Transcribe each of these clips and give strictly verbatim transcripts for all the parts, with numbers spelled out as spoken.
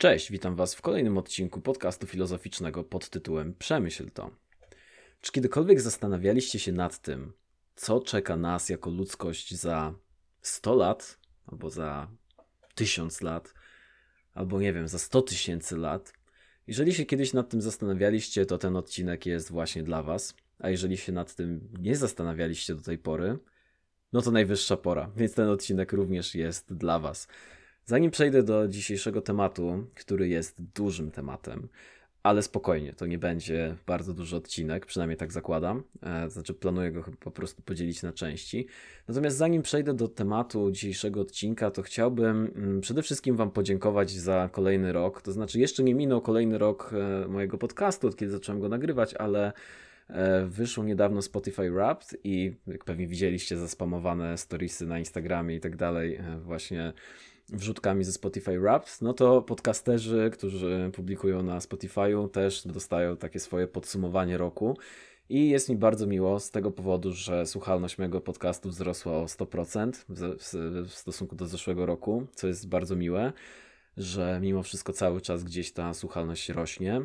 Cześć, witam Was w kolejnym odcinku podcastu filozoficznego pod tytułem Przemyśl to. Czy kiedykolwiek zastanawialiście się nad tym, co czeka nas jako ludzkość za sto lat, albo za tysiąc lat, albo nie wiem, za sto tysięcy lat? Jeżeli się kiedyś nad tym zastanawialiście, to ten odcinek jest właśnie dla Was, a jeżeli się nad tym nie zastanawialiście do tej pory, no to najwyższa pora, więc ten odcinek również jest dla Was. Zanim przejdę do dzisiejszego tematu, który jest dużym tematem, ale spokojnie, to nie będzie bardzo duży odcinek, przynajmniej tak zakładam, e, znaczy planuję go po prostu podzielić na części. Natomiast zanim przejdę do tematu dzisiejszego odcinka, to chciałbym mm, przede wszystkim Wam podziękować za kolejny rok, to znaczy jeszcze nie minął kolejny rok e, mojego podcastu, od kiedy zacząłem go nagrywać, ale e, wyszło niedawno Spotify Wrapped i jak pewnie widzieliście zaspamowane storiesy na Instagramie i tak dalej, e, właśnie wrzutkami ze Spotify Wrapped, no to podcasterzy, którzy publikują na Spotify'u, też dostają takie swoje podsumowanie roku i jest mi bardzo miło z tego powodu, że słuchalność mojego podcastu wzrosła o sto procent w, w, w stosunku do zeszłego roku, co jest bardzo miłe, że mimo wszystko cały czas gdzieś ta słuchalność rośnie.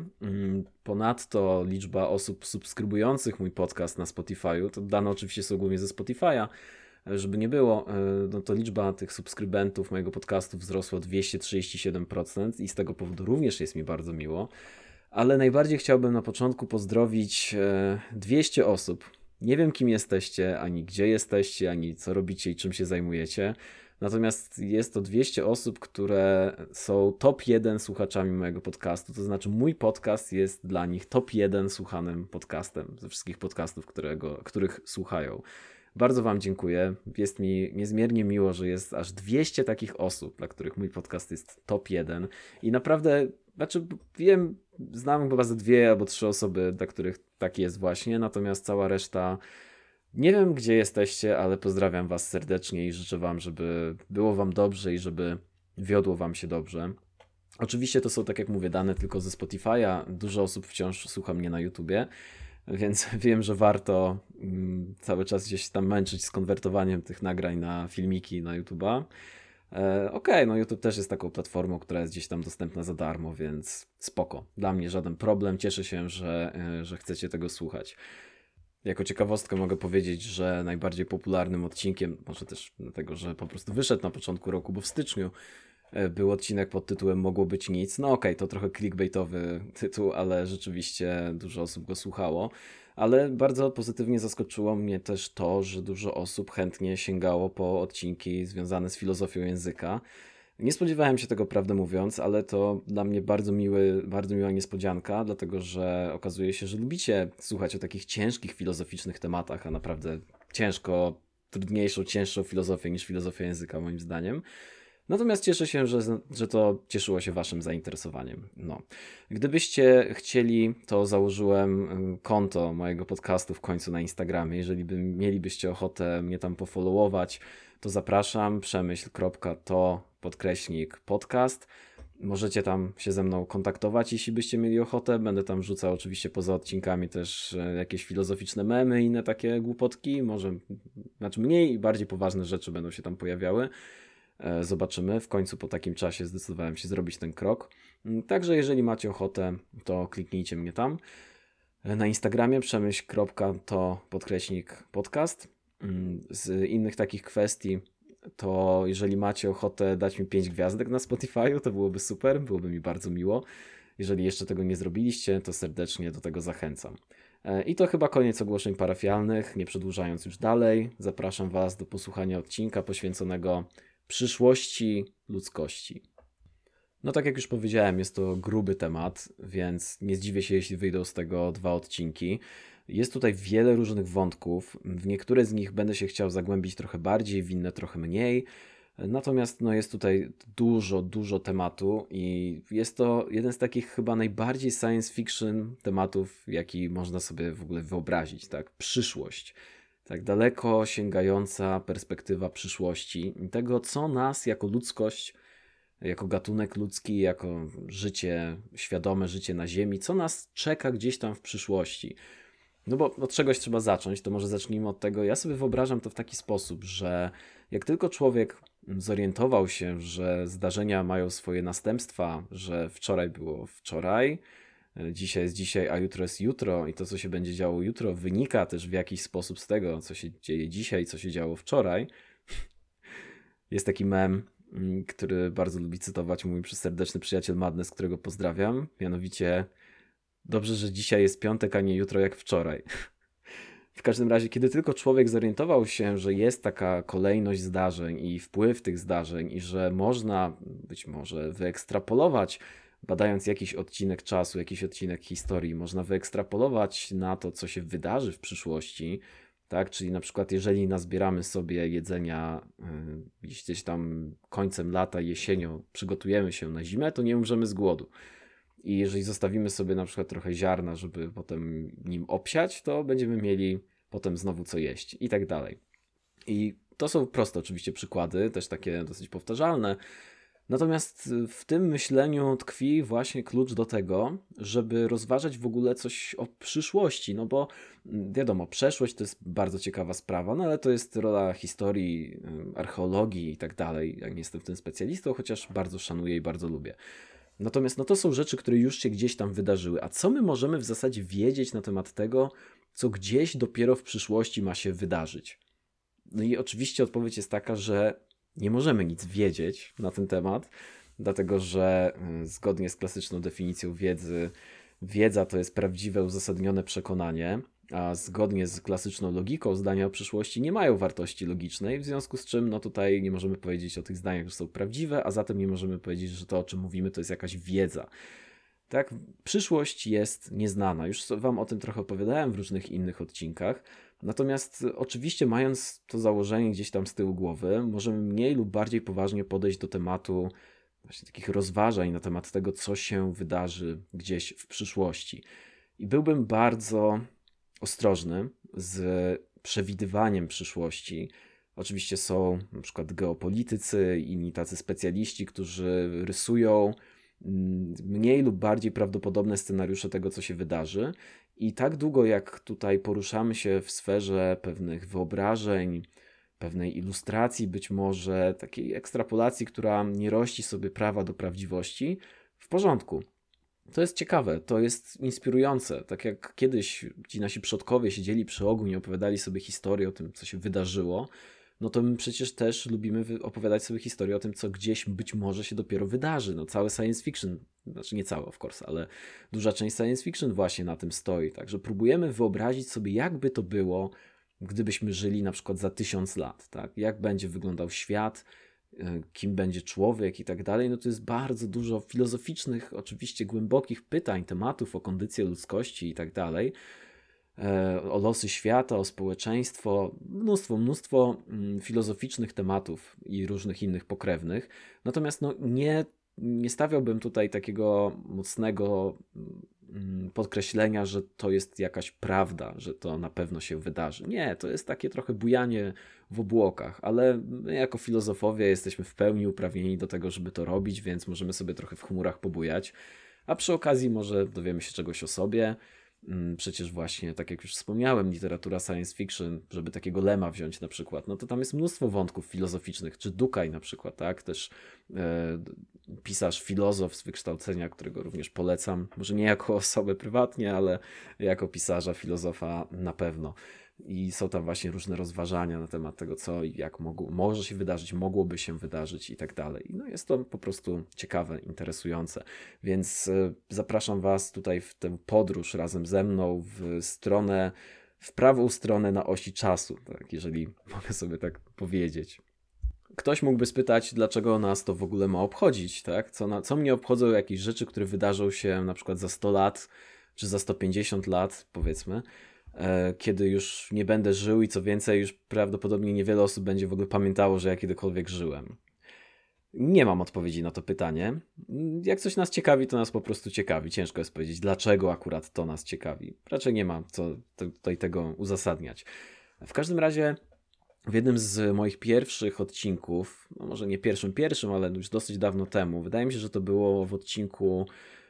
Ponadto liczba osób subskrybujących mój podcast na Spotify'u, to dane oczywiście są głównie ze Spotify'a, żeby nie było, no to liczba tych subskrybentów mojego podcastu wzrosła o dwieście trzydzieści siedem procent i z tego powodu również jest mi bardzo miło. Ale najbardziej chciałbym na początku pozdrowić dwieście osób. Nie wiem, kim jesteście, ani gdzie jesteście, ani co robicie i czym się zajmujecie. Natomiast jest to dwieście osób, które są top jeden słuchaczami mojego podcastu. To znaczy mój podcast jest dla nich top jeden słuchanym podcastem ze wszystkich podcastów, którego, których słuchają. Bardzo Wam dziękuję. Jest mi niezmiernie miło, że jest aż dwieście takich osób, dla których mój podcast jest top jeden. I naprawdę, znaczy wiem, znam chyba ze dwie albo trzy osoby, dla których tak jest właśnie, natomiast cała reszta, nie wiem gdzie jesteście, ale pozdrawiam Was serdecznie i życzę Wam, żeby było Wam dobrze i żeby wiodło Wam się dobrze. Oczywiście to są, tak jak mówię, dane tylko ze Spotify'a. Dużo osób wciąż słucha mnie na YouTubie. Więc wiem, że warto mm, cały czas gdzieś tam męczyć z konwertowaniem tych nagrań na filmiki na YouTube'a. E, Okej, okay, no YouTube też jest taką platformą, która jest gdzieś tam dostępna za darmo, więc spoko. Dla mnie żaden problem. Cieszę się, że, e, że chcecie tego słuchać. Jako ciekawostkę mogę powiedzieć, że najbardziej popularnym odcinkiem, może też dlatego, że po prostu wyszedł na początku roku, bo w styczniu był odcinek pod tytułem Mogło być nic. No okej, okay, to trochę clickbaitowy tytuł, ale rzeczywiście dużo osób go słuchało. Ale bardzo pozytywnie zaskoczyło mnie też to, że dużo osób chętnie sięgało po odcinki związane z filozofią języka. Nie spodziewałem się tego, prawdę mówiąc, ale to dla mnie bardzo miły, bardzo miła niespodzianka, dlatego że okazuje się, że lubicie słuchać o takich ciężkich filozoficznych tematach, a naprawdę ciężko, trudniejszą, cięższą filozofię niż filozofia języka moim zdaniem. Natomiast cieszę się, że, że to cieszyło się Waszym zainteresowaniem. No. Gdybyście chcieli, to założyłem konto mojego podcastu w końcu na Instagramie. Jeżeli by mielibyście ochotę mnie tam pofollowować, to zapraszam. Przemyśl.to podkreśnik podcast. Możecie tam się ze mną kontaktować, jeśli byście mieli ochotę. Będę tam wrzucał oczywiście poza odcinkami też jakieś filozoficzne memy i inne takie głupotki. Może, znaczy mniej i bardziej poważne rzeczy będą się tam pojawiały. Zobaczymy. W końcu po takim czasie zdecydowałem się zrobić ten krok. Także jeżeli macie ochotę, to kliknijcie mnie tam. Na Instagramie przemyśl.to podkreśnik podcast. Z innych takich kwestii, to jeżeli macie ochotę dać mi pięć gwiazdek na Spotify'u, to byłoby super, byłoby mi bardzo miło. Jeżeli jeszcze tego nie zrobiliście, to serdecznie do tego zachęcam. I to chyba koniec ogłoszeń parafialnych. Nie przedłużając już dalej, zapraszam Was do posłuchania odcinka poświęconego przyszłości ludzkości. No tak jak już powiedziałem, jest to gruby temat, więc nie zdziwię się, jeśli wyjdą z tego dwa odcinki. Jest tutaj wiele różnych wątków, w niektóre z nich będę się chciał zagłębić trochę bardziej, w inne trochę mniej. Natomiast no, jest tutaj dużo, dużo tematu i jest to jeden z takich chyba najbardziej science fiction tematów, jaki można sobie w ogóle wyobrazić, tak? Przyszłość. Tak daleko sięgająca perspektywa przyszłości i tego, co nas jako ludzkość, jako gatunek ludzki, jako życie, świadome życie na Ziemi, co nas czeka gdzieś tam w przyszłości. No bo od czegoś trzeba zacząć, to może zacznijmy od tego. Ja sobie wyobrażam to w taki sposób, że jak tylko człowiek zorientował się, że zdarzenia mają swoje następstwa, że wczoraj było wczoraj, dzisiaj jest dzisiaj, a jutro jest jutro i to, co się będzie działo jutro, wynika też w jakiś sposób z tego, co się dzieje dzisiaj, co się działo wczoraj. Jest taki mem, który bardzo lubi cytować mój serdeczny przyjaciel Madness, którego pozdrawiam, mianowicie dobrze, że dzisiaj jest piątek, a nie jutro jak wczoraj. W każdym razie, kiedy tylko człowiek zorientował się, że jest taka kolejność zdarzeń i wpływ tych zdarzeń i że można być może wyekstrapolować, badając jakiś odcinek czasu, jakiś odcinek historii, można wyekstrapolować na to, co się wydarzy w przyszłości, tak? Czyli na przykład jeżeli nazbieramy sobie jedzenia yy, gdzieś tam końcem lata, jesienią, przygotujemy się na zimę, to nie umrzemy z głodu. I jeżeli zostawimy sobie na przykład trochę ziarna, żeby potem nim obsiać, to będziemy mieli potem znowu co jeść i tak dalej. I to są proste oczywiście przykłady, też takie dosyć powtarzalne. Natomiast w tym myśleniu tkwi właśnie klucz do tego, żeby rozważać w ogóle coś o przyszłości, no bo wiadomo, przeszłość to jest bardzo ciekawa sprawa, no ale to jest rola historii, archeologii i tak dalej. Ja nie jestem w tym specjalistą, chociaż bardzo szanuję i bardzo lubię. Natomiast no to są rzeczy, które już się gdzieś tam wydarzyły. A co my możemy w zasadzie wiedzieć na temat tego, co gdzieś dopiero w przyszłości ma się wydarzyć? No i oczywiście odpowiedź jest taka, że nie możemy nic wiedzieć na ten temat, dlatego że zgodnie z klasyczną definicją wiedzy, wiedza to jest prawdziwe, uzasadnione przekonanie, a zgodnie z klasyczną logiką zdania o przyszłości nie mają wartości logicznej, w związku z czym no tutaj nie możemy powiedzieć o tych zdaniach, że są prawdziwe, a zatem nie możemy powiedzieć, że to, o czym mówimy, to jest jakaś wiedza. Tak, przyszłość jest nieznana. Już wam o tym trochę opowiadałem w różnych innych odcinkach. Natomiast oczywiście mając to założenie gdzieś tam z tyłu głowy, możemy mniej lub bardziej poważnie podejść do tematu właśnie takich rozważań na temat tego, co się wydarzy gdzieś w przyszłości. I byłbym bardzo ostrożny z przewidywaniem przyszłości. Oczywiście są na przykład geopolitycy i inni tacy specjaliści, którzy rysują mniej lub bardziej prawdopodobne scenariusze tego, co się wydarzy. I tak długo, jak tutaj poruszamy się w sferze pewnych wyobrażeń, pewnej ilustracji, być może takiej ekstrapolacji, która nie rości sobie prawa do prawdziwości, w porządku. To jest ciekawe, to jest inspirujące. Tak jak kiedyś ci nasi przodkowie siedzieli przy ogniu i opowiadali sobie historię o tym, co się wydarzyło, no to my przecież też lubimy opowiadać sobie historię o tym, co gdzieś być może się dopiero wydarzy. No całe science fiction, znaczy nie całe of course, ale duża część science fiction właśnie na tym stoi. Także próbujemy wyobrazić sobie, jakby to było, gdybyśmy żyli na przykład za tysiąc lat, tak? Jak będzie wyglądał świat, kim będzie człowiek i tak dalej. No to jest bardzo dużo filozoficznych, oczywiście głębokich pytań, tematów o kondycję ludzkości i tak dalej. O losy świata, o społeczeństwo, mnóstwo, mnóstwo filozoficznych tematów i różnych innych pokrewnych. Natomiast no, nie, nie stawiałbym tutaj takiego mocnego podkreślenia, że to jest jakaś prawda, że to na pewno się wydarzy. Nie, to jest takie trochę bujanie w obłokach, ale my jako filozofowie jesteśmy w pełni uprawnieni do tego, żeby to robić, więc możemy sobie trochę w chmurach pobujać, a przy okazji może dowiemy się czegoś o sobie. Przecież właśnie, tak jak już wspomniałem, literatura science fiction, żeby takiego Lema wziąć na przykład, no to tam jest mnóstwo wątków filozoficznych, czy Dukaj na przykład, tak, też e, pisarz, filozof z wykształcenia, którego również polecam, może nie jako osobę prywatnie, ale jako pisarza, filozofa na pewno. I są tam właśnie różne rozważania na temat tego, co i jak mogło, może się wydarzyć, mogłoby się wydarzyć i tak dalej. No jest to po prostu ciekawe, interesujące. Więc zapraszam was tutaj w tę podróż razem ze mną w stronę, w prawą stronę na osi czasu, tak, jeżeli mogę sobie tak powiedzieć. Ktoś mógłby spytać, dlaczego nas to w ogóle ma obchodzić, tak? Co, na, co mnie obchodzą jakieś rzeczy, które wydarzą się na przykład za sto lat, czy za sto pięćdziesiąt lat, powiedzmy, kiedy już nie będę żył i co więcej, już prawdopodobnie niewiele osób będzie w ogóle pamiętało, że ja kiedykolwiek żyłem. Nie mam odpowiedzi na to pytanie. Jak coś nas ciekawi, to nas po prostu ciekawi. Ciężko jest powiedzieć, dlaczego akurat to nas ciekawi. Raczej nie ma co tutaj tego uzasadniać. W każdym razie w jednym z moich pierwszych odcinków, no może nie pierwszym pierwszym, ale już dosyć dawno temu, wydaje mi się, że to było w odcinku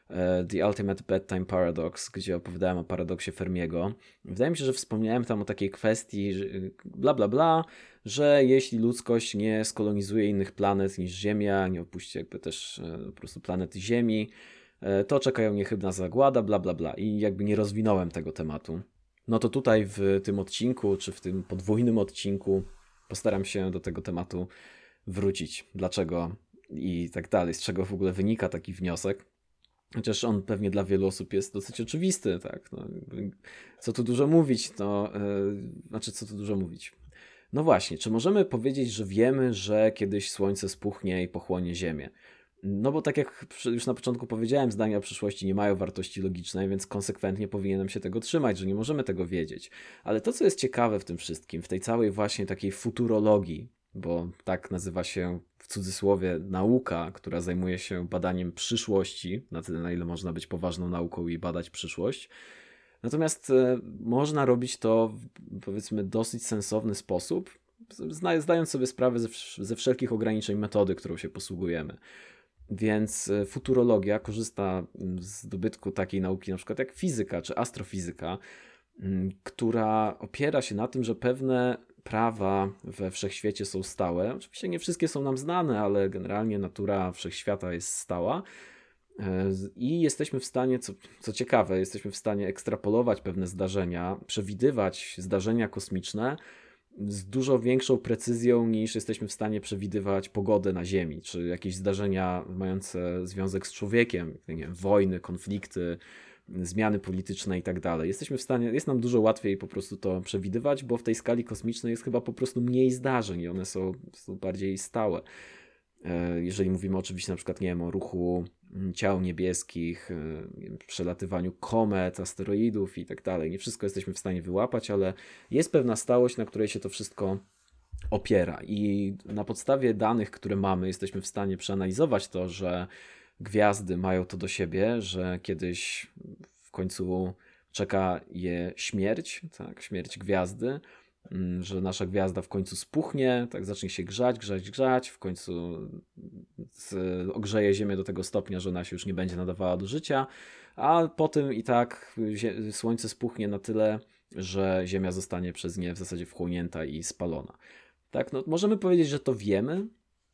The Ultimate Bedtime Paradox, gdzie opowiadałem o paradoksie Fermiego. Wydaje mi się, że wspomniałem tam o takiej kwestii, że bla bla bla, że jeśli ludzkość nie skolonizuje innych planet niż Ziemia, nie opuści jakby też po prostu planety Ziemi, to czeka ją niechybna zagłada, bla bla bla. I jakby nie rozwinąłem tego tematu. No to tutaj w tym odcinku, czy w tym podwójnym odcinku postaram się do tego tematu wrócić. Dlaczego i tak dalej, z czego w ogóle wynika taki wniosek. Chociaż on pewnie dla wielu osób jest dosyć oczywisty, tak. No, co tu dużo mówić, to yy, znaczy co tu dużo mówić. No właśnie, czy możemy powiedzieć, że wiemy, że kiedyś Słońce spuchnie i pochłonie Ziemię? No bo tak jak już na początku powiedziałem, zdania o przyszłości nie mają wartości logicznej, więc konsekwentnie powinienem się tego trzymać, że nie możemy tego wiedzieć. Ale to, co jest ciekawe w tym wszystkim, w tej całej właśnie takiej futurologii, bo tak nazywa się w cudzysłowie nauka, która zajmuje się badaniem przyszłości, na tyle na ile można być poważną nauką i badać przyszłość. Natomiast e, można robić to w, powiedzmy, dosyć sensowny sposób, zna, zdając sobie sprawę ze, ze wszelkich ograniczeń metody, którą się posługujemy. Więc futurologia korzysta z dobytku takiej nauki na przykład jak fizyka czy astrofizyka, która opiera się na tym, że pewne prawa we wszechświecie są stałe. Oczywiście nie wszystkie są nam znane, ale generalnie natura wszechświata jest stała i jesteśmy w stanie, co, co ciekawe, jesteśmy w stanie ekstrapolować pewne zdarzenia, przewidywać zdarzenia kosmiczne z dużo większą precyzją niż jesteśmy w stanie przewidywać pogodę na Ziemi, czy jakieś zdarzenia mające związek z człowiekiem, nie wiem, wojny, konflikty, zmiany polityczne i tak dalej. Jesteśmy w stanie, jest nam dużo łatwiej po prostu to przewidywać, bo w tej skali kosmicznej jest chyba po prostu mniej zdarzeń i one są, są bardziej stałe. Jeżeli mówimy oczywiście na przykład, nie wiem, o ruchu ciał niebieskich, przelatywaniu komet, asteroidów i tak dalej. Nie wszystko jesteśmy w stanie wyłapać, ale jest pewna stałość, na której się to wszystko opiera. I na podstawie danych, które mamy, jesteśmy w stanie przeanalizować to, że gwiazdy mają to do siebie, że kiedyś w końcu czeka je śmierć, tak, śmierć gwiazdy, że nasza gwiazda w końcu spuchnie, tak zacznie się grzać, grzać, grzać, w końcu ogrzeje Ziemię do tego stopnia, że ona się już nie będzie nadawała do życia, a potem i tak Słońce spuchnie na tyle, że Ziemia zostanie przez nie w zasadzie wchłonięta i spalona. Tak, no możemy powiedzieć, że to wiemy.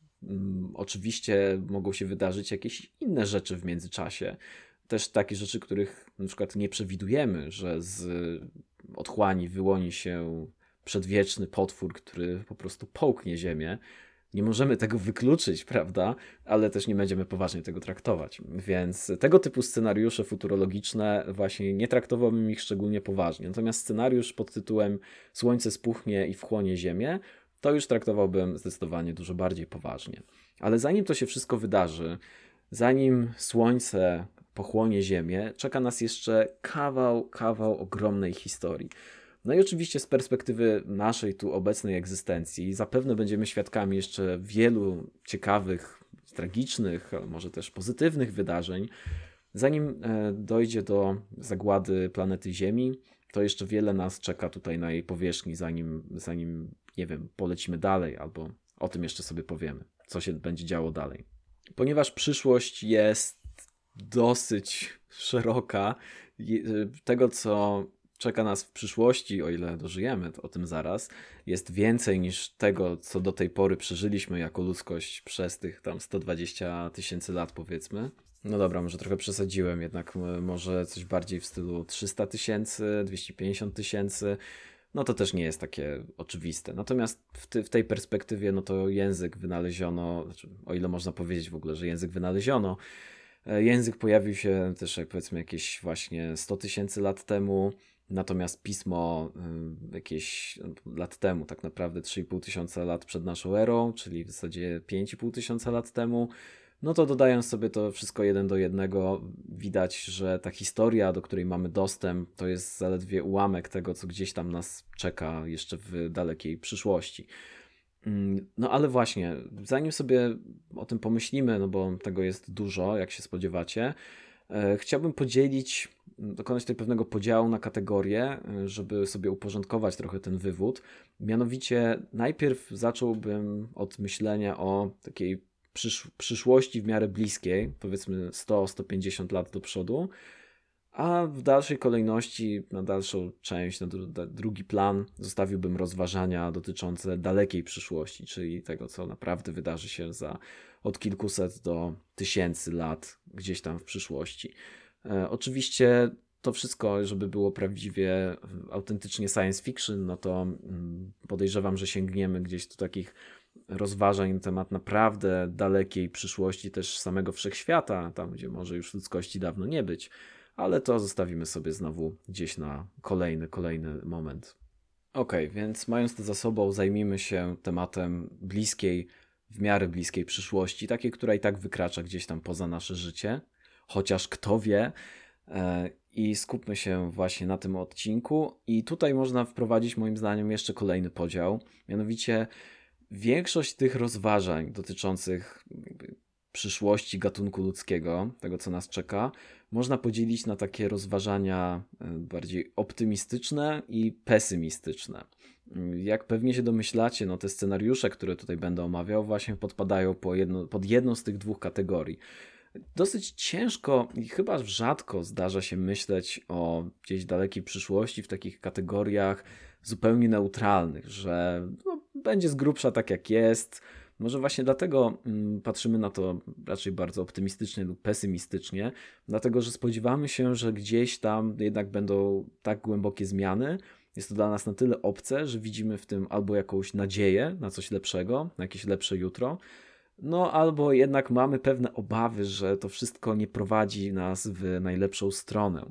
Oczywiście mogą się wydarzyć jakieś inne rzeczy w międzyczasie. Też takie rzeczy, których na przykład nie przewidujemy, że z otchłani wyłoni się przedwieczny potwór, który po prostu połknie Ziemię. Nie możemy tego wykluczyć, prawda? Ale też nie będziemy poważnie tego traktować. Więc tego typu scenariusze futurologiczne właśnie nie traktowałbym ich szczególnie poważnie. Natomiast scenariusz pod tytułem Słońce spuchnie i wchłonie Ziemię, to już traktowałbym zdecydowanie dużo bardziej poważnie. Ale zanim to się wszystko wydarzy, zanim Słońce pochłonie Ziemię, czeka nas jeszcze kawał, kawał ogromnej historii. No i oczywiście z perspektywy naszej tu obecnej egzystencji zapewne będziemy świadkami jeszcze wielu ciekawych, tragicznych, a może też pozytywnych wydarzeń. Zanim dojdzie do zagłady planety Ziemi, to jeszcze wiele nas czeka tutaj na jej powierzchni, zanim, zanim nie wiem, polecimy dalej, albo o tym jeszcze sobie powiemy, co się będzie działo dalej. Ponieważ przyszłość jest dosyć szeroka, tego co czeka nas w przyszłości, o ile dożyjemy, to o tym zaraz, jest więcej niż tego, co do tej pory przeżyliśmy jako ludzkość przez tych tam sto dwadzieścia tysięcy lat, powiedzmy. No dobra, może trochę przesadziłem, jednak może coś bardziej w stylu trzysta tysięcy, dwieście pięćdziesiąt tysięcy, no to też nie jest takie oczywiste. Natomiast w, ty, w tej perspektywie, no to język wynaleziono, znaczy, o ile można powiedzieć w ogóle, że język wynaleziono, język pojawił się też, jak powiedzmy, jakieś właśnie sto tysięcy lat temu, natomiast pismo y, jakieś lat temu, tak naprawdę trzy i pół tysiąca lat przed naszą erą, czyli w zasadzie pięć i pół tysiąca lat temu, no to dodając sobie to wszystko jeden do jednego, widać, że ta historia, do której mamy dostęp, to jest zaledwie ułamek tego, co gdzieś tam nas czeka jeszcze w dalekiej przyszłości. No ale właśnie, zanim sobie o tym pomyślimy, no bo tego jest dużo, jak się spodziewacie, chciałbym podzielić, dokonać tutaj pewnego podziału na kategorie, żeby sobie uporządkować trochę ten wywód. Mianowicie najpierw zacząłbym od myślenia o takiej przysz- przyszłości w miarę bliskiej, powiedzmy sto do stu pięćdziesięciu lat do przodu, a w dalszej kolejności, na dalszą część, na dru- drugi plan zostawiłbym rozważania dotyczące dalekiej przyszłości, czyli tego, co naprawdę wydarzy się za od kilkuset do tysięcy lat gdzieś tam w przyszłości. E, oczywiście to wszystko, żeby było prawdziwie, autentycznie science fiction, no to mm, podejrzewam, że sięgniemy gdzieś do takich rozważań na temat naprawdę dalekiej przyszłości też samego wszechświata, tam gdzie może już ludzkości dawno nie być, ale to zostawimy sobie znowu gdzieś na kolejny, kolejny moment. Ok, więc mając to za sobą, zajmijmy się tematem bliskiej, w miarę bliskiej przyszłości, takiej, która i tak wykracza gdzieś tam poza nasze życie, chociaż kto wie, e, i skupmy się właśnie na tym odcinku. I tutaj można wprowadzić moim zdaniem jeszcze kolejny podział, mianowicie większość tych rozważań dotyczących jakby przyszłości gatunku ludzkiego, tego co nas czeka, można podzielić na takie rozważania bardziej optymistyczne i pesymistyczne. Jak pewnie się domyślacie, no te scenariusze, które tutaj będę omawiał, właśnie podpadają po jedno, pod jedną z tych dwóch kategorii. Dosyć ciężko i chyba rzadko zdarza się myśleć o gdzieś dalekiej przyszłości w takich kategoriach zupełnie neutralnych, że no, będzie z grubsza tak jak jest. Może właśnie dlatego mm, patrzymy na to raczej bardzo optymistycznie lub pesymistycznie, dlatego że spodziewamy się, że gdzieś tam jednak będą tak głębokie zmiany. Jest to dla nas na tyle obce, że widzimy w tym albo jakąś nadzieję na coś lepszego, na jakieś lepsze jutro, no albo jednak mamy pewne obawy, że to wszystko nie prowadzi nas w najlepszą stronę.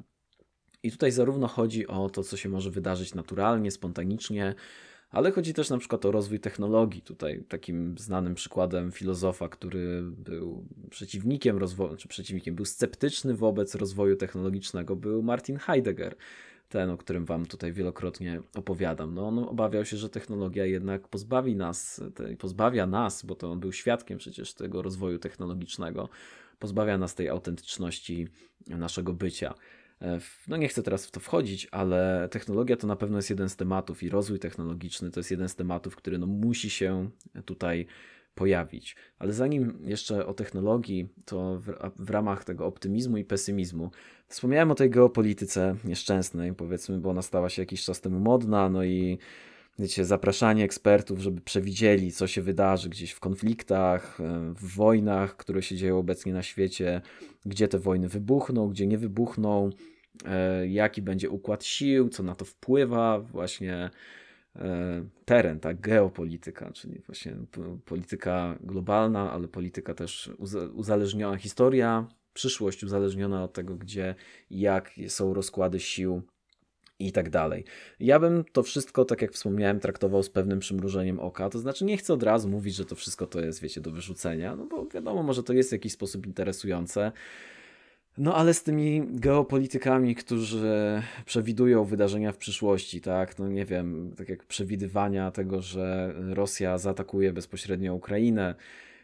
I tutaj zarówno chodzi o to, co się może wydarzyć naturalnie, spontanicznie, ale chodzi też na przykład o rozwój technologii. Tutaj takim znanym przykładem filozofa, który był przeciwnikiem rozwoju, czy przeciwnikiem, był sceptyczny wobec rozwoju technologicznego, był Martin Heidegger. Ten, o którym wam tutaj wielokrotnie opowiadam. No on obawiał się, że technologia jednak pozbawi nas, te, pozbawia nas, bo to on był świadkiem przecież tego rozwoju technologicznego, pozbawia nas tej autentyczności naszego bycia. No nie chcę teraz w to wchodzić, ale technologia to na pewno jest jeden z tematów i rozwój technologiczny to jest jeden z tematów, który no musi się tutaj pojawić. Ale zanim jeszcze o technologii, to w, w ramach tego optymizmu i pesymizmu wspomniałem o tej geopolityce nieszczęsnej, powiedzmy, bo ona stała się jakiś czas temu modna, no i wiecie, zapraszanie ekspertów, żeby przewidzieli, co się wydarzy gdzieś w konfliktach, w wojnach, które się dzieją obecnie na świecie, gdzie te wojny wybuchną, gdzie nie wybuchną, jaki będzie układ sił, co na to wpływa, właśnie teren, tak, geopolityka, czyli właśnie polityka globalna, ale polityka też uzależniona, historia, przyszłość uzależniona od tego, gdzie i jak są rozkłady sił i tak dalej. Ja bym to wszystko, tak jak wspomniałem, traktował z pewnym przymrużeniem oka, to znaczy nie chcę od razu mówić, że to wszystko to jest, wiecie, do wyrzucenia, no bo wiadomo, może to jest w jakiś sposób interesujące, no ale z tymi geopolitykami, którzy przewidują wydarzenia w przyszłości, tak, no nie wiem, tak jak przewidywania tego, że Rosja zaatakuje bezpośrednio Ukrainę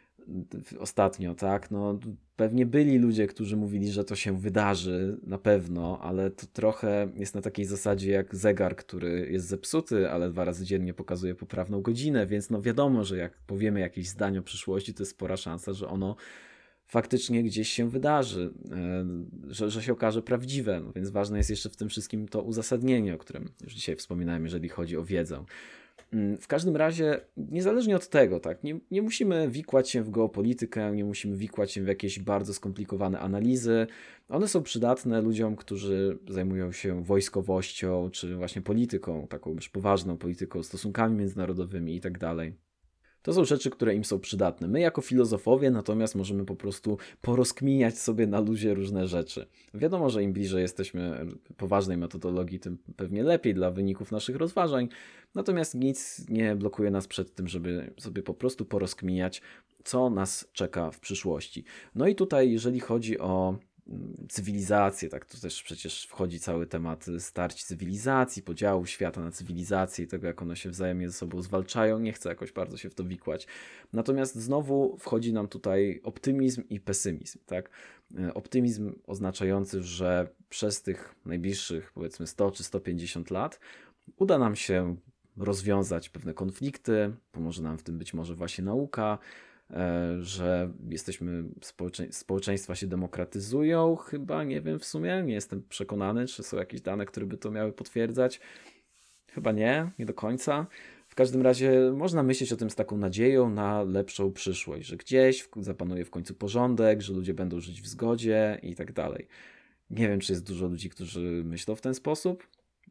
ostatnio, tak, no pewnie byli ludzie, którzy mówili, że to się wydarzy, na pewno, ale to trochę jest na takiej zasadzie jak zegar, który jest zepsuty, ale dwa razy dziennie pokazuje poprawną godzinę, więc no wiadomo, że jak powiemy jakieś zdanie o przyszłości, to jest spora szansa, że ono faktycznie gdzieś się wydarzy, że, że się okaże prawdziwe, no więc ważne jest jeszcze w tym wszystkim to uzasadnienie, o którym już dzisiaj wspominałem, jeżeli chodzi o wiedzę. W każdym razie, niezależnie od tego, tak, nie, nie musimy wikłać się w geopolitykę, nie musimy wikłać się w jakieś bardzo skomplikowane analizy. One są przydatne ludziom, którzy zajmują się wojskowością, czy właśnie polityką, taką już poważną polityką, stosunkami międzynarodowymi i tak dalej. To są rzeczy, które im są przydatne. My jako filozofowie natomiast możemy po prostu porozkminiać sobie na luzie różne rzeczy. Wiadomo, że im bliżej jesteśmy poważnej metodologii, tym pewnie lepiej dla wyników naszych rozważań. Natomiast nic nie blokuje nas przed tym, żeby sobie po prostu porozkminiać, co nas czeka w przyszłości. No i tutaj, jeżeli chodzi o cywilizację, tak, to też przecież wchodzi cały temat starć cywilizacji, podziału świata na cywilizację i tego, jak one się wzajemnie ze sobą zwalczają. Nie chcę jakoś bardzo się w to wikłać. Natomiast znowu wchodzi nam tutaj optymizm i pesymizm, tak? Optymizm oznaczający, że przez tych najbliższych powiedzmy sto czy sto pięćdziesiąt lat uda nam się rozwiązać pewne konflikty, pomoże nam w tym być może właśnie nauka, że jesteśmy, społecze- społeczeństwa się demokratyzują, chyba, nie wiem w sumie, nie jestem przekonany, czy są jakieś dane, które by to miały potwierdzać. Chyba nie, nie do końca. W każdym razie można myśleć o tym z taką nadzieją na lepszą przyszłość, że gdzieś zapanuje w końcu porządek, że ludzie będą żyć w zgodzie i tak dalej. Nie wiem, czy jest dużo ludzi, którzy myślą w ten sposób.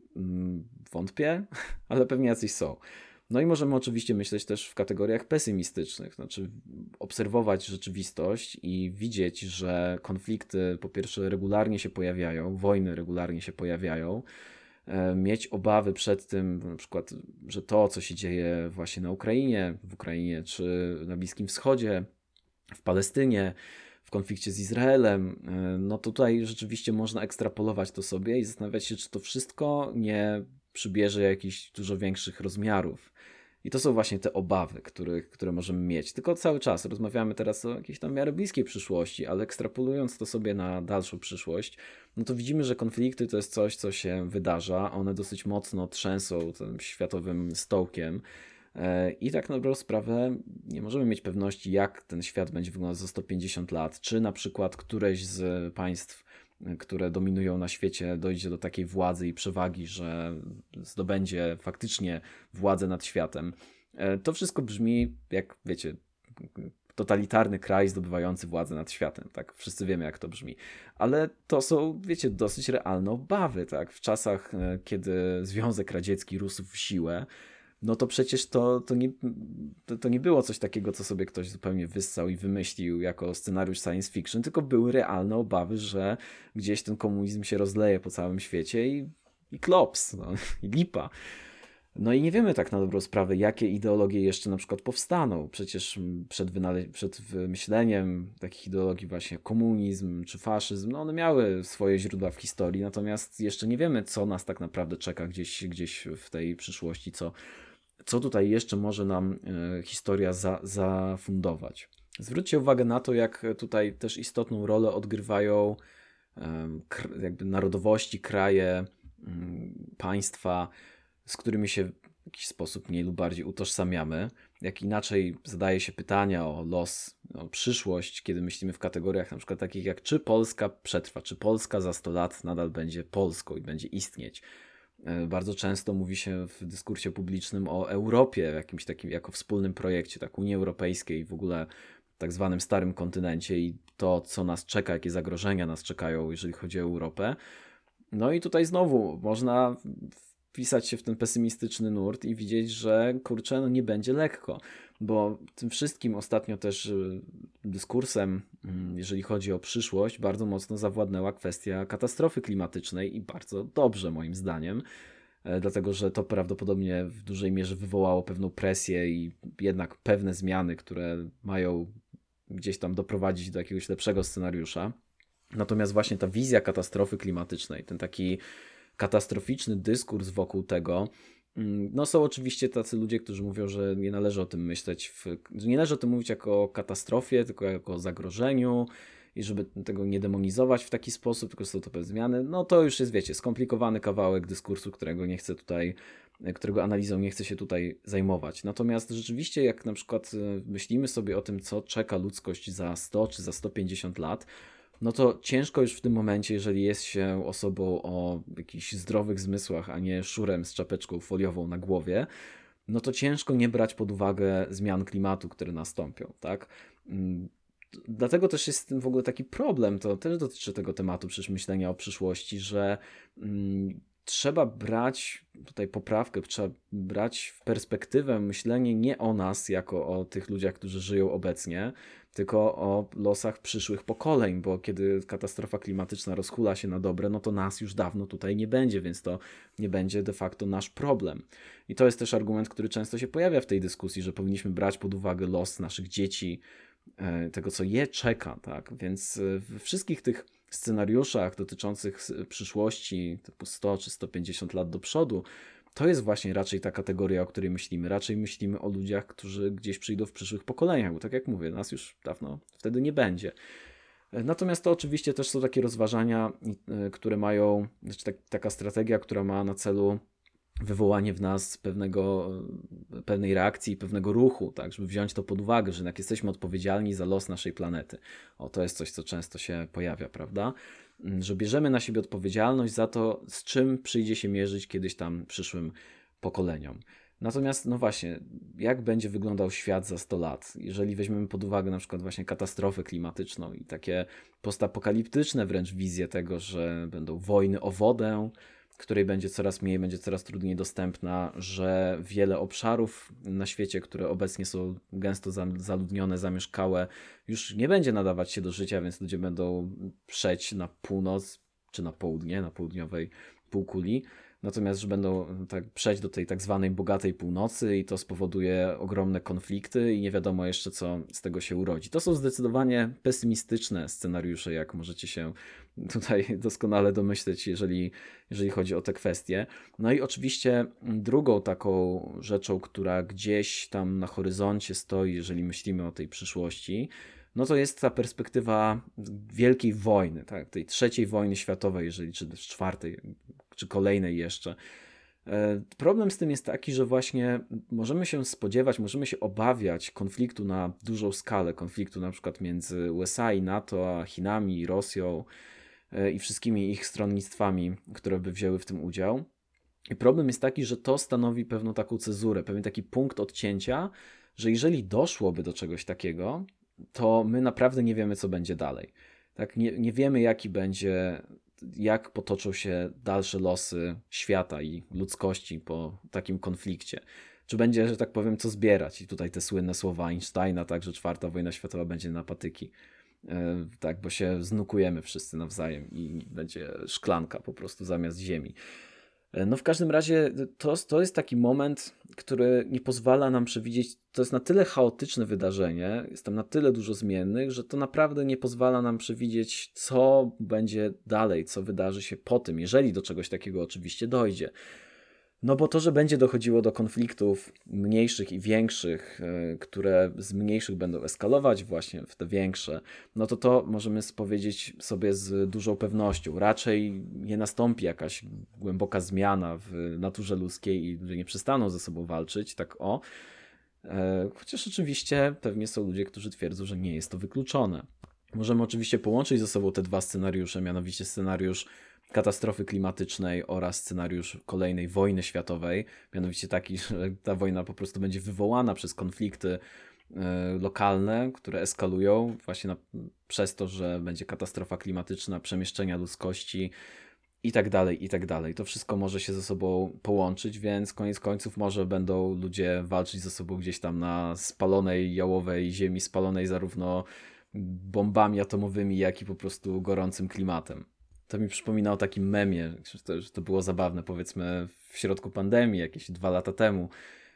Wątpię, ale pewnie jacyś są. No i możemy oczywiście myśleć też w kategoriach pesymistycznych, znaczy obserwować rzeczywistość i widzieć, że konflikty po pierwsze regularnie się pojawiają, wojny regularnie się pojawiają, mieć obawy przed tym, na przykład, że to, co się dzieje właśnie na Ukrainie, w Ukrainie czy na Bliskim Wschodzie, w Palestynie, w konflikcie z Izraelem, no tutaj rzeczywiście można ekstrapolować to sobie i zastanawiać się, czy to wszystko nie przybierze jakichś dużo większych rozmiarów. I to są właśnie te obawy, których, które możemy mieć. Tylko cały czas rozmawiamy teraz o jakiejś tam miarę bliskiej przyszłości, ale ekstrapolując to sobie na dalszą przyszłość, no to widzimy, że konflikty to jest coś, co się wydarza. One dosyć mocno trzęsą tym światowym stołkiem. I tak na dobrą sprawę nie możemy mieć pewności, jak ten świat będzie wyglądał za sto pięćdziesiąt lat, czy na przykład któreś z państw, które dominują na świecie, dojdzie do takiej władzy i przewagi, że zdobędzie faktycznie władzę nad światem. To wszystko brzmi, jak wiecie, totalitarny kraj zdobywający władzę nad światem, tak? Wszyscy wiemy, jak to brzmi. Ale to są, wiecie, dosyć realne obawy, tak? W czasach, kiedy Związek Radziecki rósł w siłę, no to przecież to, to, nie, to, to nie było coś takiego, co sobie ktoś zupełnie wyssał i wymyślił jako scenariusz science fiction, tylko były realne obawy, że gdzieś ten komunizm się rozleje po całym świecie i, i klops, no, i lipa. No i nie wiemy tak na dobrą sprawę, jakie ideologie jeszcze na przykład powstaną. Przecież przed, wynale- przed wymyśleniem takich ideologii właśnie jak komunizm czy faszyzm, no one miały swoje źródła w historii, natomiast jeszcze nie wiemy, co nas tak naprawdę czeka gdzieś, gdzieś w tej przyszłości, co, co tutaj jeszcze może nam e, historia za, zafundować. Zwróćcie uwagę na to, jak tutaj też istotną rolę odgrywają e, kr- jakby narodowości, kraje, m, państwa, z którymi się w jakiś sposób mniej lub bardziej utożsamiamy, jak inaczej zadaje się pytania o los, o przyszłość, kiedy myślimy w kategoriach na przykład takich jak czy Polska przetrwa, czy Polska za sto lat nadal będzie Polską i będzie istnieć. Bardzo często mówi się w dyskursie publicznym o Europie, jakimś takim jako wspólnym projekcie, tak Unii Europejskiej, w ogóle tak zwanym starym kontynencie i to, co nas czeka, jakie zagrożenia nas czekają, jeżeli chodzi o Europę. No i tutaj znowu można wpisać się w ten pesymistyczny nurt i widzieć, że kurczę, no nie będzie lekko, bo tym wszystkim ostatnio też dyskursem, jeżeli chodzi o przyszłość, bardzo mocno zawładnęła kwestia katastrofy klimatycznej i bardzo dobrze moim zdaniem, dlatego że to prawdopodobnie w dużej mierze wywołało pewną presję i jednak pewne zmiany, które mają gdzieś tam doprowadzić do jakiegoś lepszego scenariusza. Natomiast właśnie ta wizja katastrofy klimatycznej, ten taki katastroficzny dyskurs wokół tego, no są oczywiście tacy ludzie, którzy mówią, że nie należy o tym myśleć, w, że nie należy o tym mówić jako o katastrofie, tylko jako o zagrożeniu i żeby tego nie demonizować w taki sposób, tylko są to pewne zmiany. No to już jest, wiecie, skomplikowany kawałek dyskursu, którego nie chcę tutaj, którego analizą nie chcę się tutaj zajmować. Natomiast rzeczywiście, jak na przykład myślimy sobie o tym, co czeka ludzkość za sto czy za sto pięćdziesiąt lat, no to ciężko już w tym momencie, jeżeli jest się osobą o jakichś zdrowych zmysłach, a nie szurem z czapeczką foliową na głowie, no to ciężko nie brać pod uwagę zmian klimatu, które nastąpią, tak? Dlatego też jest z tym w ogóle taki problem, to też dotyczy tego tematu przecież myślenia o przyszłości, że mm, trzeba brać tutaj poprawkę, trzeba brać w perspektywę myślenie nie o nas jako o tych ludziach, którzy żyją obecnie, tylko o losach przyszłych pokoleń, bo kiedy katastrofa klimatyczna rozhula się na dobre, no to nas już dawno tutaj nie będzie, więc to nie będzie de facto nasz problem. I to jest też argument, który często się pojawia w tej dyskusji, że powinniśmy brać pod uwagę los naszych dzieci, tego co je czeka, tak? Więc we wszystkich tych scenariuszach dotyczących przyszłości typu sto czy sto pięćdziesiąt lat do przodu, to jest właśnie raczej ta kategoria, o której myślimy. Raczej myślimy o ludziach, którzy gdzieś przyjdą w przyszłych pokoleniach, bo tak jak mówię, nas już dawno wtedy nie będzie. Natomiast to oczywiście też są takie rozważania, które mają, znaczy tak, taka strategia, która ma na celu wywołanie w nas pewnego, pewnej reakcji, pewnego ruchu, tak, żeby wziąć to pod uwagę, że jednak jesteśmy odpowiedzialni za los naszej planety. O, to jest coś, co często się pojawia, prawda? Że bierzemy na siebie odpowiedzialność za to, z czym przyjdzie się mierzyć kiedyś tam przyszłym pokoleniom. Natomiast, no właśnie, jak będzie wyglądał świat za sto lat? Jeżeli weźmiemy pod uwagę na przykład właśnie katastrofę klimatyczną i takie postapokaliptyczne wręcz wizje tego, że będą wojny o wodę, której będzie coraz mniej, będzie coraz trudniej dostępna, że wiele obszarów na świecie, które obecnie są gęsto zaludnione, zamieszkałe, już nie będzie nadawać się do życia, więc ludzie będą przejść na północ czy na południe, na południowej półkuli. Natomiast, że będą tak przejść do tej tak zwanej bogatej północy i to spowoduje ogromne konflikty i nie wiadomo jeszcze, co z tego się urodzi. To są zdecydowanie pesymistyczne scenariusze, jak możecie się tutaj doskonale domyśleć, jeżeli, jeżeli chodzi o te kwestie. No i oczywiście drugą taką rzeczą, która gdzieś tam na horyzoncie stoi, jeżeli myślimy o tej przyszłości, no to jest ta perspektywa wielkiej wojny, tak? Tej trzeciej wojny światowej, jeżeli, czy też czwartej, czy kolejnej jeszcze. Problem z tym jest taki, że właśnie możemy się spodziewać, możemy się obawiać konfliktu na dużą skalę, konfliktu na przykład między U S A i NATO, a Chinami, Rosją i wszystkimi ich stronnictwami, które by wzięły w tym udział. I problem jest taki, że to stanowi pewną taką cezurę, pewien taki punkt odcięcia, że jeżeli doszłoby do czegoś takiego, to my naprawdę nie wiemy, co będzie dalej. Tak, nie, nie wiemy, jaki będzie, jak potoczą się dalsze losy świata i ludzkości po takim konflikcie. Czy będzie, że tak powiem, co zbierać? I tutaj te słynne słowa Einsteina, tak, że czwarta wojna światowa będzie na patyki. Yy, tak, bo się znukujemy wszyscy nawzajem i będzie szklanka po prostu zamiast ziemi. No w każdym razie to, to jest taki moment, który nie pozwala nam przewidzieć, to jest na tyle chaotyczne wydarzenie, jest tam na tyle dużo zmiennych, że to naprawdę nie pozwala nam przewidzieć, co będzie dalej, co wydarzy się po tym, jeżeli do czegoś takiego oczywiście dojdzie. No bo to, że będzie dochodziło do konfliktów mniejszych i większych, które z mniejszych będą eskalować właśnie w te większe, no to to możemy powiedzieć sobie z dużą pewnością. Raczej nie nastąpi jakaś głęboka zmiana w naturze ludzkiej i ludzie nie przestaną ze sobą walczyć, tak o. Chociaż oczywiście pewnie są ludzie, którzy twierdzą, że nie jest to wykluczone. Możemy oczywiście połączyć ze sobą te dwa scenariusze, mianowicie scenariusz katastrofy klimatycznej oraz scenariusz kolejnej wojny światowej, mianowicie taki, że ta wojna po prostu będzie wywołana przez konflikty y, lokalne, które eskalują właśnie na, przez to, że będzie katastrofa klimatyczna, przemieszczenia ludzkości i tak dalej, i tak dalej. To wszystko może się ze sobą połączyć, więc koniec końców może będą ludzie walczyć ze sobą gdzieś tam na spalonej, jałowej ziemi, spalonej zarówno bombami atomowymi, jak i po prostu gorącym klimatem. To mi przypomina o takim memie, że to, że to było zabawne, powiedzmy w środku pandemii, jakieś dwa lata temu,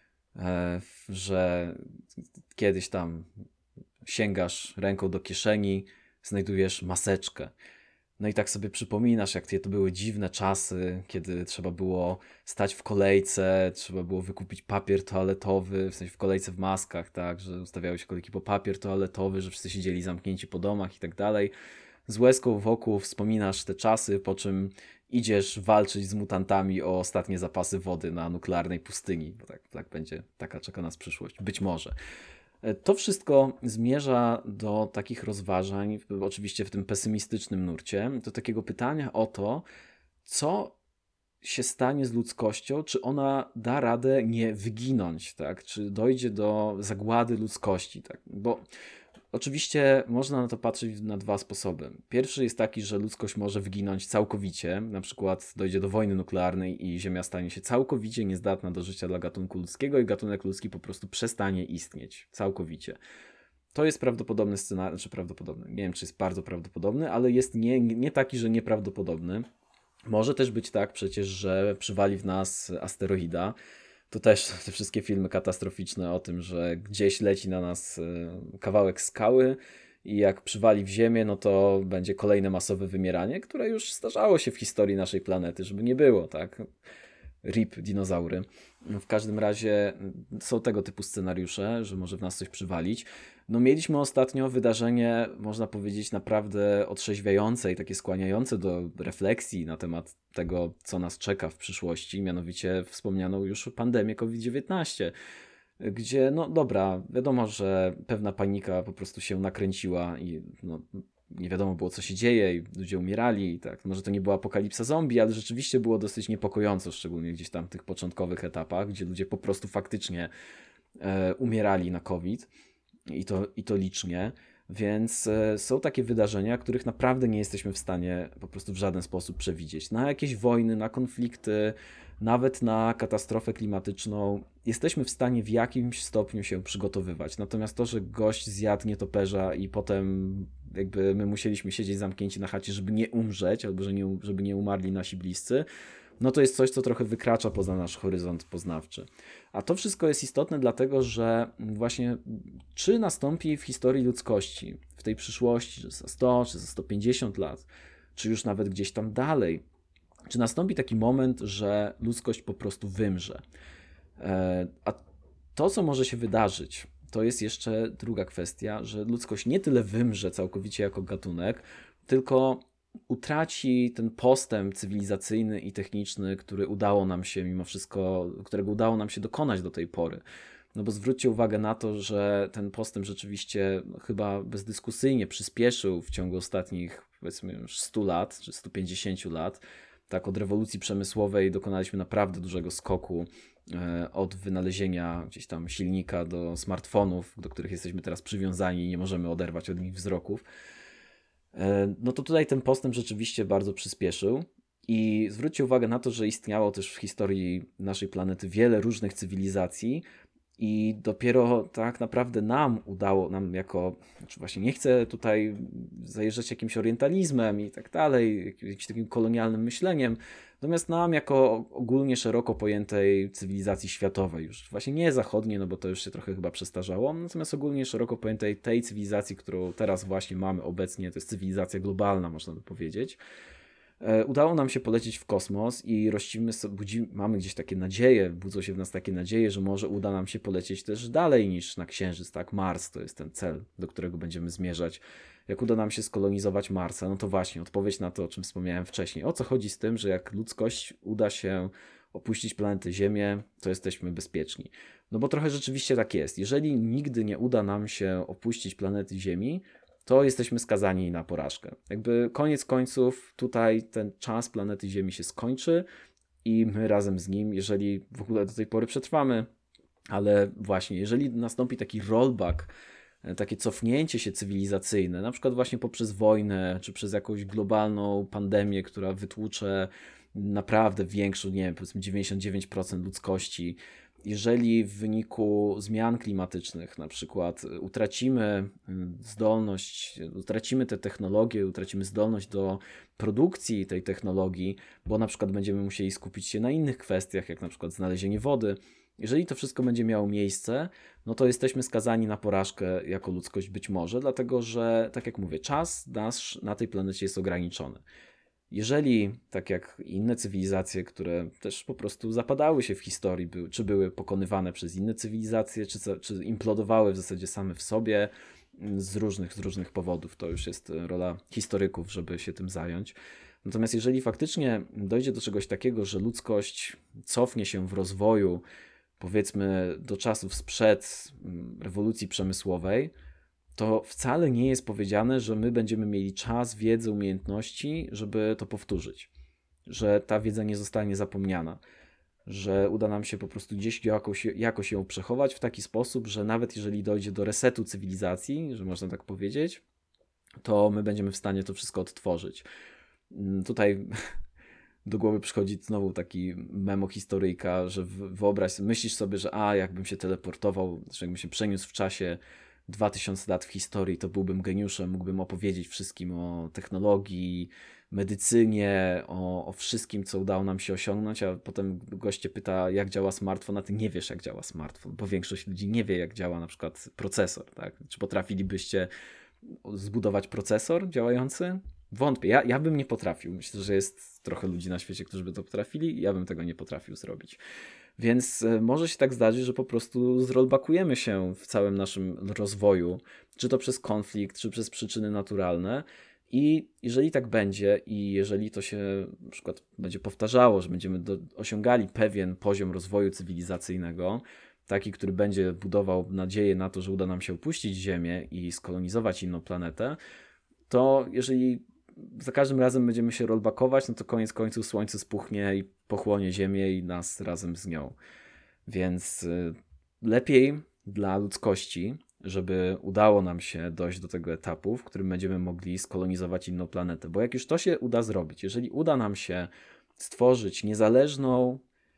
e, że kiedyś tam sięgasz ręką do kieszeni, znajdujesz maseczkę. No i tak sobie przypominasz, jak to były dziwne czasy, kiedy trzeba było stać w kolejce, trzeba było wykupić papier toaletowy, w sensie w kolejce w maskach, tak, że ustawiały się kolejki po papier toaletowy, że wszyscy siedzieli zamknięci po domach i tak dalej. Z łezką wokół wspominasz te czasy, po czym idziesz walczyć z mutantami o ostatnie zapasy wody na nuklearnej pustyni, bo tak, tak będzie, taka czeka nas przyszłość, być może. To wszystko zmierza do takich rozważań, oczywiście w tym pesymistycznym nurcie, do takiego pytania o to, co się stanie z ludzkością, czy ona da radę nie wyginąć, tak? Czy dojdzie do zagłady ludzkości, tak? Bo oczywiście można na to patrzeć na dwa sposoby. Pierwszy jest taki, że ludzkość może wyginąć całkowicie, na przykład dojdzie do wojny nuklearnej i Ziemia stanie się całkowicie niezdatna do życia dla gatunku ludzkiego i gatunek ludzki po prostu przestanie istnieć całkowicie. To jest prawdopodobny scenariusz, znaczy prawdopodobny, nie wiem czy jest bardzo prawdopodobny, ale jest nie, nie taki, że nieprawdopodobny. Może też być tak przecież, że przywali w nas asteroida. To też te wszystkie filmy katastroficzne o tym, że gdzieś leci na nas kawałek skały i jak przywali w ziemię, no to będzie kolejne masowe wymieranie, które już zdarzało się w historii naszej planety, żeby nie było, tak? R I P dinozaury. W każdym razie są tego typu scenariusze, że może w nas coś przywalić. No mieliśmy ostatnio wydarzenie, można powiedzieć, naprawdę otrzeźwiające i takie skłaniające do refleksji na temat tego, co nas czeka w przyszłości, mianowicie wspomnianą już pandemię COVID dziewiętnaście, gdzie no dobra, wiadomo, że pewna panika po prostu się nakręciła i no, nie wiadomo było, co się dzieje i ludzie umierali i tak. Może to nie była apokalipsa zombie, ale rzeczywiście było dosyć niepokojąco, szczególnie gdzieś tam w tych początkowych etapach, gdzie ludzie po prostu faktycznie e, umierali na COVID i to, i to licznie. Więc e, są takie wydarzenia, których naprawdę nie jesteśmy w stanie po prostu w żaden sposób przewidzieć. Na jakieś wojny, na konflikty, nawet na katastrofę klimatyczną jesteśmy w stanie w jakimś stopniu się przygotowywać. Natomiast to, że gość zjadł nietoperza i potem jakby my musieliśmy siedzieć zamknięci na chacie, żeby nie umrzeć, albo że nie, żeby nie umarli nasi bliscy, no to jest coś, co trochę wykracza poza nasz horyzont poznawczy. A to wszystko jest istotne dlatego, że właśnie czy nastąpi w historii ludzkości, w tej przyszłości, że za sto czy za sto pięćdziesiąt lat, czy już nawet gdzieś tam dalej, czy nastąpi taki moment, że ludzkość po prostu wymrze. A to, co może się wydarzyć, to jest jeszcze druga kwestia, że ludzkość nie tyle wymrze całkowicie jako gatunek, tylko utraci ten postęp cywilizacyjny i techniczny, który udało nam się mimo wszystko, którego udało nam się dokonać do tej pory. No bo zwróćcie uwagę na to, że ten postęp rzeczywiście chyba bezdyskusyjnie przyspieszył w ciągu ostatnich, powiedzmy już stu lat, czy stu pięćdziesięciu lat. Tak, od rewolucji przemysłowej dokonaliśmy naprawdę dużego skoku od wynalezienia gdzieś tam silnika do smartfonów, do których jesteśmy teraz przywiązani i nie możemy oderwać od nich wzroków. No to tutaj ten postęp rzeczywiście bardzo przyspieszył i zwróćcie uwagę na to, że istniało też w historii naszej planety wiele różnych cywilizacji i dopiero tak naprawdę nam udało, nam jako, znaczy właśnie nie chcę tutaj zajeżdżać jakimś orientalizmem i tak dalej, jakimś takim kolonialnym myśleniem, natomiast nam jako ogólnie szeroko pojętej cywilizacji światowej, już właśnie nie zachodniej, no bo to już się trochę chyba przestarzało, natomiast ogólnie szeroko pojętej tej cywilizacji, którą teraz właśnie mamy obecnie, to jest cywilizacja globalna, można by powiedzieć. Udało nam się polecieć w kosmos i rościmy, budzi, mamy gdzieś takie nadzieje, budzą się w nas takie nadzieje, że może uda nam się polecieć też dalej niż na Księżyc, tak? Mars to jest ten cel, do którego będziemy zmierzać. Jak uda nam się skolonizować Marsa, no to właśnie odpowiedź na to, o czym wspomniałem wcześniej. O co chodzi z tym, że jak ludzkość uda się opuścić planetę Ziemię, to jesteśmy bezpieczni. No bo trochę rzeczywiście tak jest. Jeżeli nigdy nie uda nam się opuścić planety Ziemi, to jesteśmy skazani na porażkę. Jakby koniec końców tutaj ten czas planety Ziemi się skończy i my razem z nim, jeżeli w ogóle do tej pory przetrwamy, ale właśnie, jeżeli nastąpi taki rollback, takie cofnięcie się cywilizacyjne, na przykład właśnie poprzez wojnę, czy przez jakąś globalną pandemię, która wytłucze naprawdę większą, nie wiem, powiedzmy dziewięćdziesiąt dziewięć procent ludzkości, jeżeli w wyniku zmian klimatycznych na przykład utracimy zdolność, utracimy tę technologię, utracimy zdolność do produkcji tej technologii, bo na przykład będziemy musieli skupić się na innych kwestiach, jak na przykład znalezienie wody. Jeżeli to wszystko będzie miało miejsce, no to jesteśmy skazani na porażkę jako ludzkość być może, dlatego że, tak jak mówię, czas nasz na tej planecie jest ograniczony. Jeżeli, tak jak inne cywilizacje, które też po prostu zapadały się w historii, były, czy były pokonywane przez inne cywilizacje, czy, czy implodowały w zasadzie same w sobie z różnych, z różnych powodów, to już jest rola historyków, żeby się tym zająć. Natomiast jeżeli faktycznie dojdzie do czegoś takiego, że ludzkość cofnie się w rozwoju, powiedzmy do czasów sprzed rewolucji przemysłowej, to wcale nie jest powiedziane, że my będziemy mieli czas, wiedzę, umiejętności, żeby to powtórzyć. Że ta wiedza nie zostanie zapomniana. Że uda nam się po prostu gdzieś jakoś, jakoś ją przechować w taki sposób, że nawet jeżeli dojdzie do resetu cywilizacji, że można tak powiedzieć, to my będziemy w stanie to wszystko odtworzyć. Tutaj do głowy przychodzi znowu taki memo historyjka, że wyobraź, myślisz sobie, że a, jakbym się teleportował, że jakbym się przeniósł w czasie dwa tysiące lat w historii, to byłbym geniuszem, mógłbym opowiedzieć wszystkim o technologii, medycynie, o, o wszystkim, co udało nam się osiągnąć, a potem goście pyta, jak działa smartfon, a ty nie wiesz, jak działa smartfon, bo większość ludzi nie wie, jak działa na przykład procesor, tak? Czy potrafilibyście zbudować procesor działający? Wątpię. Ja, ja bym nie potrafił. Myślę, że jest trochę ludzi na świecie, którzy by to potrafili. Ja bym tego nie potrafił zrobić. Więc może się tak zdarzyć, że po prostu zrollbackujemy się w całym naszym rozwoju, czy to przez konflikt, czy przez przyczyny naturalne. I jeżeli tak będzie i jeżeli to się na przykład będzie powtarzało, że będziemy do, osiągali pewien poziom rozwoju cywilizacyjnego, taki, który będzie budował nadzieję na to, że uda nam się opuścić Ziemię i skolonizować inną planetę, to jeżeli za każdym razem będziemy się rollbackować, no to koniec końców Słońce spuchnie i pochłonie Ziemię i nas razem z nią. Więc lepiej dla ludzkości, żeby udało nam się dojść do tego etapu, w którym będziemy mogli skolonizować inną planetę. Bo jak już to się uda zrobić, jeżeli uda nam się stworzyć niezależną,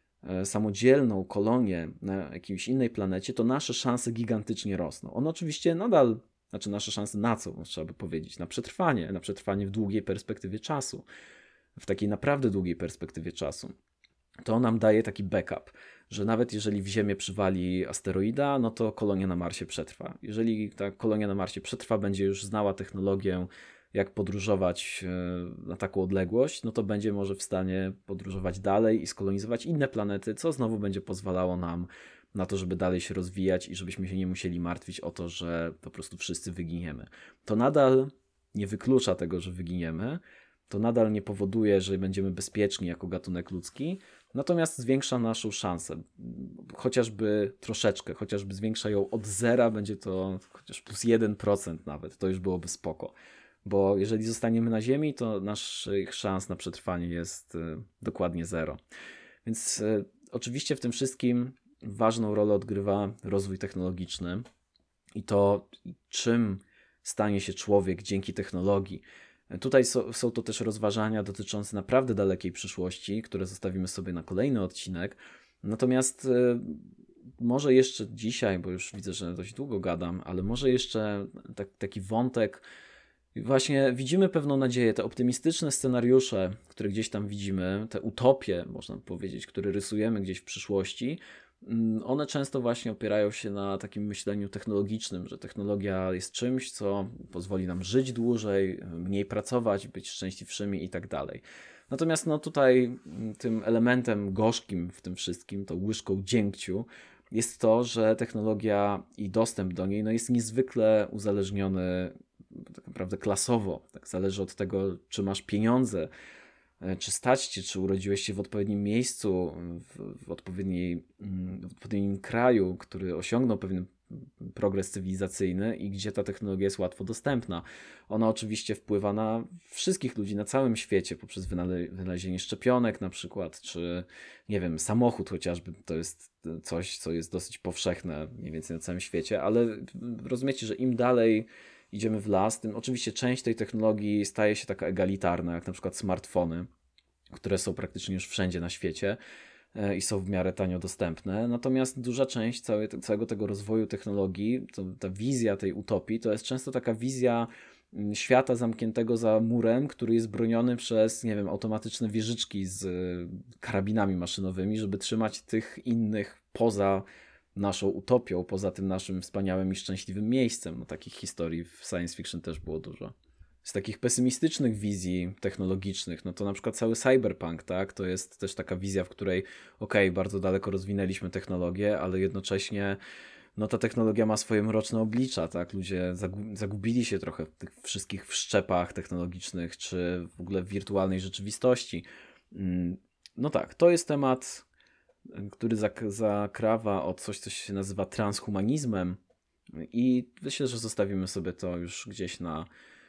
samodzielną kolonię na jakiejś innej planecie, to nasze szanse gigantycznie rosną. One oczywiście nadal, znaczy nasze szanse na co, trzeba by powiedzieć, na przetrwanie, na przetrwanie w długiej perspektywie czasu, w takiej naprawdę długiej perspektywie czasu. To nam daje taki backup, że nawet jeżeli w Ziemię przywali asteroida, no to kolonia na Marsie przetrwa. Jeżeli ta kolonia na Marsie przetrwa, będzie już znała technologię, jak podróżować na taką odległość, no to będzie może w stanie podróżować dalej i skolonizować inne planety, co znowu będzie pozwalało nam na to, żeby dalej się rozwijać i żebyśmy się nie musieli martwić o to, że po prostu wszyscy wyginiemy. To nadal nie wyklucza tego, że wyginiemy, to nadal nie powoduje, że będziemy bezpieczni jako gatunek ludzki, natomiast zwiększa naszą szansę, chociażby troszeczkę, chociażby zwiększa ją od zera, będzie to chociaż plus jeden procent nawet, to już byłoby spoko. Bo jeżeli zostaniemy na Ziemi, to naszych szans na przetrwanie jest dokładnie zero. Więc oczywiście w tym wszystkim ważną rolę odgrywa rozwój technologiczny i to, czym stanie się człowiek dzięki technologii. Tutaj są, są to też rozważania dotyczące naprawdę dalekiej przyszłości, które zostawimy sobie na kolejny odcinek. Natomiast może jeszcze dzisiaj, bo już widzę, że dość długo gadam, ale może jeszcze tak, taki wątek. Właśnie widzimy pewną nadzieję, te optymistyczne scenariusze, które gdzieś tam widzimy, te utopie, można powiedzieć, które rysujemy gdzieś w przyszłości, one często właśnie opierają się na takim myśleniu technologicznym, że technologia jest czymś, co pozwoli nam żyć dłużej, mniej pracować, być szczęśliwszymi i tak dalej. Natomiast no tutaj tym elementem gorzkim w tym wszystkim, tą łyżką dziękciu, jest to, że technologia i dostęp do niej no jest niezwykle uzależniony tak naprawdę klasowo. Tak zależy od tego, czy masz pieniądze, czy stać cię, czy urodziłeś się w odpowiednim miejscu, w, w, odpowiedniej, w odpowiednim kraju, który osiągnął pewien progres cywilizacyjny i gdzie ta technologia jest łatwo dostępna. Ona oczywiście wpływa na wszystkich ludzi na całym świecie poprzez wynale- wynalezienie szczepionek na przykład, czy nie wiem, samochód chociażby, to jest coś, co jest dosyć powszechne mniej więcej na całym świecie, ale rozumiecie, że im dalej idziemy w las, tym oczywiście część tej technologii staje się taka egalitarna, jak na przykład smartfony, które są praktycznie już wszędzie na świecie i są w miarę tanio dostępne. Natomiast duża część całej, całego tego rozwoju technologii, to, ta wizja tej utopii, to jest często taka wizja świata zamkniętego za murem, który jest broniony przez, nie wiem, automatyczne wieżyczki z karabinami maszynowymi, żeby trzymać tych innych poza naszą utopią, poza tym naszym wspaniałym i szczęśliwym miejscem. No, takich historii w science fiction też było dużo. Z takich pesymistycznych wizji technologicznych, no to na przykład cały cyberpunk, tak? To jest też taka wizja, w której okej, okay, bardzo daleko rozwinęliśmy technologię, ale jednocześnie no ta technologia ma swoje mroczne oblicza, tak? Ludzie zagubili się trochę w tych wszystkich wszczepach technologicznych, czy w ogóle w wirtualnej rzeczywistości. No tak, to jest temat, który zak- zakrawa o coś, co się nazywa transhumanizmem i myślę, że zostawimy sobie to już gdzieś na,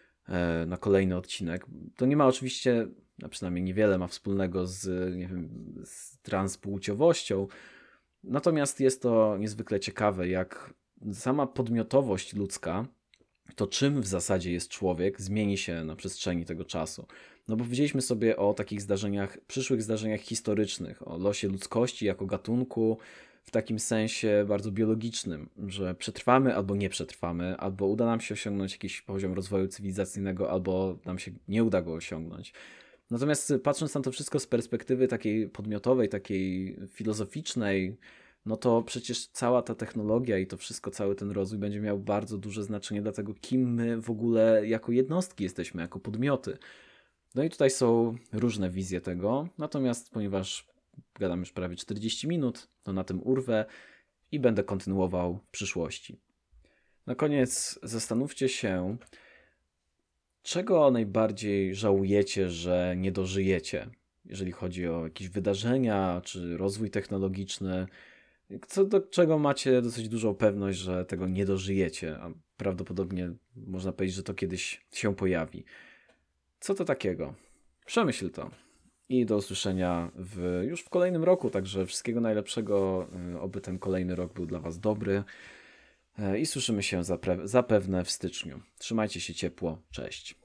na kolejny odcinek. To nie ma oczywiście, a przynajmniej niewiele ma wspólnego z, nie wiem, z transpłciowością, natomiast jest to niezwykle ciekawe, jak sama podmiotowość ludzka, to czym w zasadzie jest człowiek, zmieni się na przestrzeni tego czasu. No bo powiedzieliśmy sobie o takich zdarzeniach, przyszłych zdarzeniach historycznych, o losie ludzkości jako gatunku w takim sensie bardzo biologicznym, że przetrwamy albo nie przetrwamy, albo uda nam się osiągnąć jakiś poziom rozwoju cywilizacyjnego, albo nam się nie uda go osiągnąć. Natomiast patrząc na to wszystko z perspektywy takiej podmiotowej, takiej filozoficznej, no to przecież cała ta technologia i to wszystko, cały ten rozwój będzie miał bardzo duże znaczenie dla tego, kim my w ogóle jako jednostki jesteśmy, jako podmioty. No i tutaj są różne wizje tego, natomiast ponieważ gadam już prawie czterdzieści minut, to na tym urwę i będę kontynuował w przyszłości. Na koniec zastanówcie się, czego najbardziej żałujecie, że nie dożyjecie, jeżeli chodzi o jakieś wydarzenia czy rozwój technologiczny, co do czego macie dosyć dużą pewność, że tego nie dożyjecie, a prawdopodobnie można powiedzieć, że to kiedyś się pojawi. Co to takiego? Przemyśl to. I do usłyszenia w, już w kolejnym roku, także wszystkiego najlepszego, oby ten kolejny rok był dla Was dobry i słyszymy się zapewne w styczniu. Trzymajcie się ciepło, cześć.